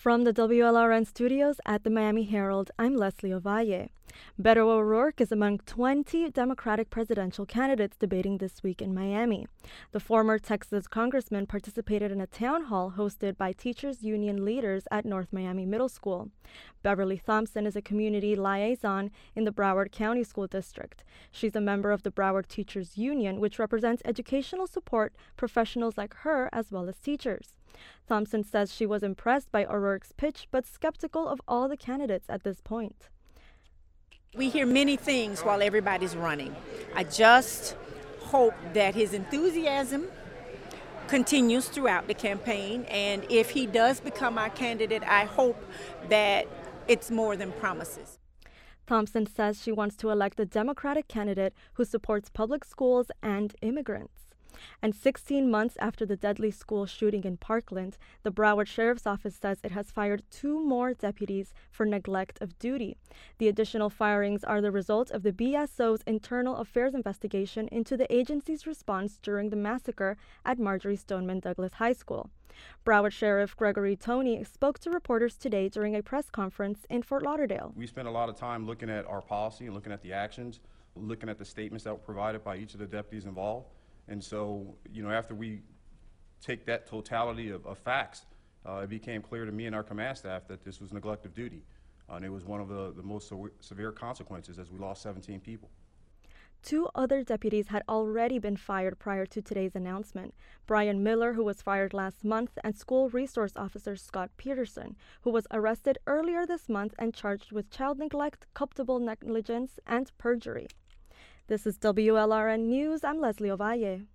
From the WLRN studios at the Miami Herald, I'm Leslie Ovalle. Beto O'Rourke is among 20 Democratic presidential candidates debating this week in Miami. The former Texas congressman participated in a town hall hosted by teachers union leaders at North Miami Middle School. Beverly Thompson is a community liaison in the Broward County School District. She's a member of the Broward Teachers Union, which represents educational support professionals like her as well as teachers. Thompson says she was impressed by O'Rourke's pitch, but skeptical of all the candidates at this point. We hear many things while everybody's running. I just hope that his enthusiasm continues throughout the campaign, and if he does become our candidate, I hope that it's more than promises. Thompson says she wants to elect a Democratic candidate who supports public schools and immigrants. And 16 months after the deadly school shooting in Parkland, the Broward Sheriff's Office says it has fired 2 more deputies for neglect of duty. The additional firings are the result of the BSO's internal affairs investigation into the agency's response during the massacre at Marjory Stoneman Douglas High School. Broward Sheriff Gregory Toney spoke to reporters today during a press conference in Fort Lauderdale. We spent a lot of time looking at our policy and looking at the actions, looking at the statements that were provided by each of the deputies involved. And so, after we take that totality of facts, it became clear to me and our command staff that this was neglect of duty. And it was one of the most severe consequences, as we lost 17 people. 2 other deputies had already been fired prior to today's announcement. Brian Miller, who was fired last month, and School Resource Officer Scott Peterson, who was arrested earlier this month and charged with child neglect, culpable negligence, and perjury. This is WLRN News. I'm Leslie Ovalle.